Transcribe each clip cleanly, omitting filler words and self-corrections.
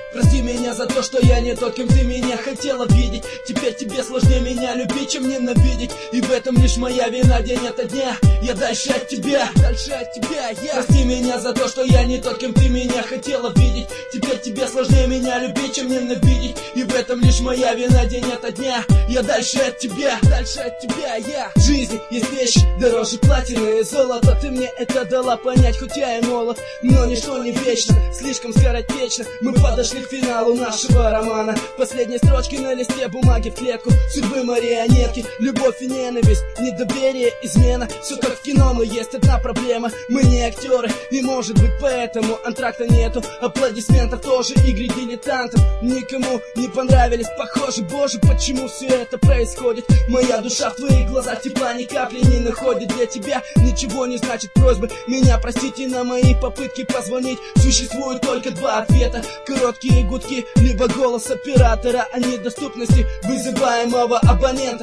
Прости меня за то, что я не тот, кем ты меня хотела видеть. Теперь тебе сложнее меня любить, чем ненавидеть. И в этом лишь моя вина, день ото дня. Я дальше от тебя, я. Прости меня за то, что я не тот, кем ты меня хотела видеть. Теперь тебе сложнее меня любить, чем ненавидеть. И в этом лишь моя вина, день ото дня. Я дальше от тебя, я. В жизни есть вещи дороже платины и золота. Ты мне это дала понять, хоть я и молод. Но ничто не вечно, слишком скоротечно. Мы подошли к финалу нашего романа. Последние строчки на листе бумаги в клетку. Судьбы марионетки, любовь и ненависть, недоверие, измена. Все как в кино, но есть одна проблема. Мы не актеры, и может быть поэтому антракта нету. Аплодисментов тоже, игры дилетантов никому не понравились, похоже. Боже, почему все это происходит? Моя душа в твоих глазах тепла ни капли не находит. Для тебя ничего не значит просьбы меня простить. И на мои попытки позвонить существует только два ответа: короткие гудки, либо голос оператора о недоступности вызываемого абонента.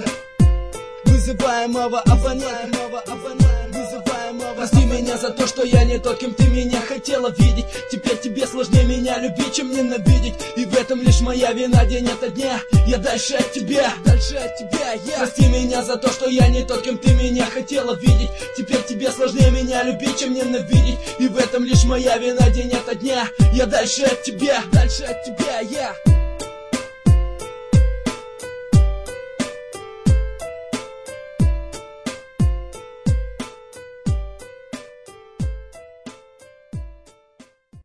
Прости меня за то, что я не тот, кем ты меня хотела видеть. Теперь тебе сложнее меня любить, чем ненавидеть. И в этом лишь моя вина, день ото дня. Я дальше от тебя, я. Прости меня за то, что я не тот, кем ты меня хотела видеть. Теперь тебе сложнее меня любить, чем ненавидеть. И в этом лишь моя вина, день ото дня. Я дальше от тебя, я.